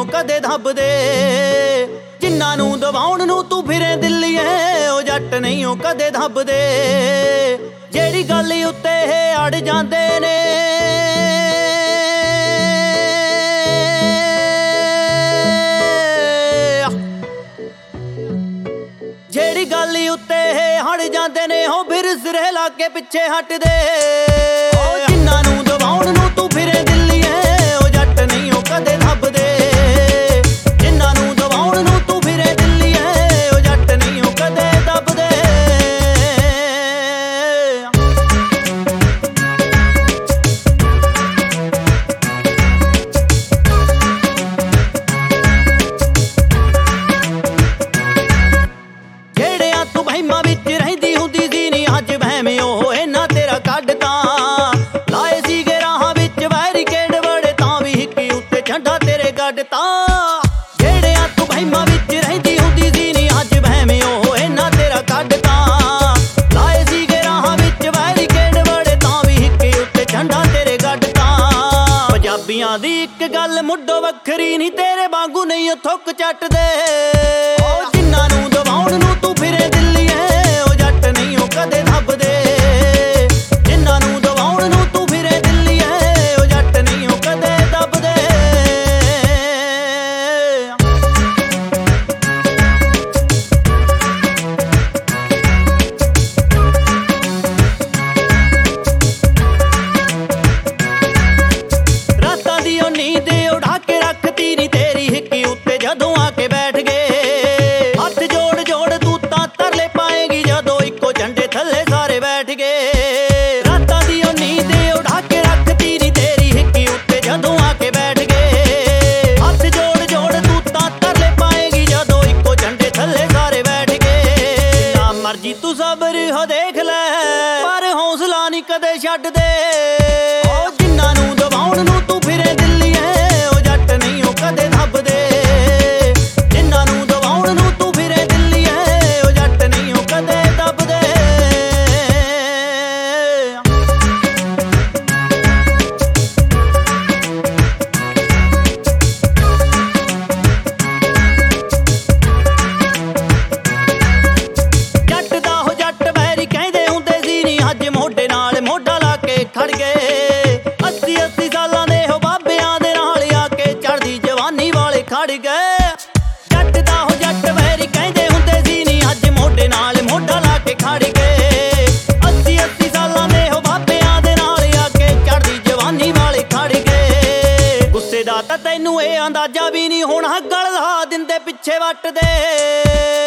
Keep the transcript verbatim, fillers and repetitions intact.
ਕਦੇ ਦੱਬਦੇ। ਜਿਨ੍ਹਾਂ ਨੂੰ ਦਬਾਉਣ ਨੂੰ ਤੂੰ ਫਿਰੇ ਦਿੱਲੀਏ ਉਹ ਜੱਟ ਨਹੀਂ ਉਹ ਕਦੇ ਦੱਬਦੇ। ਜਿਹੜੀ ਗੱਲ ਉੱਤੇ ਇਹ ਅੜ ਜਾਂਦੇ ਨੇ ਜਿਹੜੀ ਗੱਲ ਉੱਤੇ ਇਹ ਹੜ ਜਾਂਦੇ ਨੇ ਉਹ ਫਿਰ ਸਿਰੇ ਲਾ ਕੇ ਪਿੱਛੇ ਹਟਦੇ। ਜਿਨ੍ਹਾਂ ਨੂੰ ਦਬਾਉਣ ਨੂੰ ਤੂੰ ਫਿਰੇ ਦਿੱਲੀਏ ਉਹ ਜੱਟ ਨਹੀਂ ਉਹ ਕਦੇ ਦੱਬਦੇ। ਜਿਨ੍ਹਾਂ ਨੂੰ ਦਬਾਉਣ ਨੂੰ ਤੂੰ ਫਿਰੇ ਦਿੱਲੀਏ ਉਹ ਜੱਟ ਨਹੀਂ ਉਹ ਕਦੇ ਦੱਬਦੇ। ਜਿਹੜਿਆਂ ਤੂੰ ਵਹਿਮਾਂ ਵਿੱਚ ਰਹਿੰਦੀ ਹੁੰਦੀ ਸੀ ਨੀ ਅੱਜ ਵਹਿਮ ਉਹ ਇਹਨਾਂ ਤੇਰਾ ਕੱਢਤਾ। ਲਾਏ ਸੀਗੇ ਰਾਹਾਂ ਵਿੱਚ ਬੈਰੀਕੇਡ ਬੜੇ ਤਾਂ ਵੀ ਹਿੱਕੀ ਉੱਤੇ ਝੰਡਾ ਤੇਰੇ ਗੱਡਤਾ। ਜਿਹੜਿਆਂ ਤੂੰ ਵਹਿਮਾਂ ਵਿੱਚ ਰਹਿੰਦੀ ਹੁੰਦੀ ਸੀ ਨੀ ਅੱਜ ਵਹਿਮ ਉਹ ਇਹਨਾਂ ਤੇਰਾ ਕੱਢਤਾ। ਲਾਏ ਸੀਗੇ ਰਾਹਾਂ ਵਿੱਚ ਬੈਰੀਕੇਡ ਬੜੇ ਤਾਂ ਵੀ ਹਿੱਕੀ ਉੱਤੇ ਝੰਡਾ ਤੇਰੇ ਗੱਡਤਾ। ਪੰਜਾਬੀਆਂ ਦੀ ਇੱਕ ਗੱਲ ਮੁੱਢੋਂ ਵੱਖਰੀ ਨੀ ਤੇਰੇ ਵਾਂਗੂ ਨਹੀਂ ਉਹ ਥੁੱਕ ਚੱਟਦੇ। ਜਿਨ੍ਹਾਂ ਨੂੰ ਦਬਾਉਣ ਨੂੰ ਤੂੰ ਫਿਰੇ ਦਿੱਲੀਏ ਉਹ ਜੱਟ ਨਹੀਂ ਉਹ ਕਦੇ ਦੱਬਦੇ। ਜਿਨ੍ਹਾਂ ਨੂੰ ਦਬਾਉਣ ਨੂੰ ਤੂੰ ਫਿਰੇ ਦਿੱਲੀਏ ਉਹ ਜੱਟ ਨਹੀਂ ਉਹ ਕਦੇ ਦੱਬਦੇ। ਰਾਤਾਂ ਦੀ ਉਹ ਨੀਂਦ ਉਡਾ ਕੇ ਰੱਖਤੀ ਨੀ ਤੇਰੀ ਹਿੱਕੀ ਉੱਤੇ ਜਦੋਂ ਆ ਕੇ ਬੈਠ ਗਏ। ਹੱਥ ਜੋੜ ਜੋੜ ਤੂੰ ਤਾਂ ਤਰਲੇ ਪਾਏਗੀ ਜਦੋਂ ਇੱਕੋ ਝੰਡੇ ਥੱਲੇ ਸਾਰੇ ਬੈਠ ਗਏ। ਰਾਤਾਂ ਦੀ ਉਹ ਨੀਂਦ ਉਡਾ ਕੇ ਰੱਖਤੀ ਨੀ ਤੇਰੀ ਹਿੱਕੀ ਉੱਤੇ ਜਦੋਂ ਆ ਕੇ ਬੈਠ ਗਏ। ਹੱਥ ਜੋੜ ਜੋੜ ਤੂੰ ਤਾਂ ਤਰਲੇ ਪਾਏਗੀ ਜਦੋਂ ਇੱਕੋ ਝੰਡੇ ਥੱਲੇ ਸਾਰੇ ਬੈਠ ਗਏ। ਨਾ ਮਰਜੀ ਤੂੰ ਸਬਰ ਹੋ ਦੇਖ ਲੈ ਪਰ ਹੌਸਲਾ ਨਹੀਂ ਕਦੇ ਛੱਡਦੇ। ਜਿਨ੍ਹਾਂ ਨੂੰ ਦਬਾਉਣ ਨੂੰ ਤੂੰ ਫਿਰੇ ਦਿੱਲੀਏ ਉਹ ਜੱਟ ਨਹੀਂ ਉਹ ਕਦੇ ਦੱਬਦੇ। ਜਿਨ੍ਹਾਂ ਨੂੰ ਦਬਾਉਣ ਨੂੰ ਤੂੰ ਫਿਰੇ ਦਿੱਲੀਏ ਉਹ ਜੱਟ ਨਹੀਂ ਉਹ ਕਦੇ ਦੱਬਦੇ। ਜੱਟ ਦਾ ਉਹ ਜੱਟ ਵੈਰੀ ਕਹਿੰਦੇ ਹੁੰਦੇ ਸੀ ਨੀ ਅੱਜ ਮੋਢੇ ਨਾਲ ਮੋਢਾ ਲਾ ਕੇ ਖੜ ਗਏ। ਅੱਸੀ ਅੱਸੀ ਸਾਲਾਂ ਦੇ ਉਹ ਬਾਬਿਆਂ ਦੇ ਨਾਲ ਆ ਕੇ ਚੜ੍ਹਦੀ ਜਵਾਨੀ ਵਾਲੇ ਖੜ ਗਏ। ਜੱਟ ਦਾ ਉਹ ਜੱਟ ਵੈਰੀ ਕਹਿੰਦੇ ਹੁੰਦੇ ਸੀ ਨੀ ਅੱਜ ਮੋਢੇ ਨਾਲ ਮੋਢਾ ਲਾ ਕੇ ਖੜ ਗਏ। ਅੱਸੀ ਅੱਸੀ ਸਾਲਾਂ ਦੇ ਉਹ ਬਾਬਿਆਂ ਦੇ ਨਾਲ ਆ ਕੇ ਚੜ੍ਹਦੀ ਜਵਾਨੀ ਵਾਲੇ ਖੜ ਗਏ। ਗੁੱਸੇ ਦਾ ਤਾਂ ਤੈਨੂੰ ਇਹ ਅੰਦਾਜ਼ਾ ਵੀ ਨਹੀਂ ਹੋਣਾ ਗਲ ਲਾ ਦਿੰਦੇ ਪਿੱਛੇ ਵੱਟਦੇ।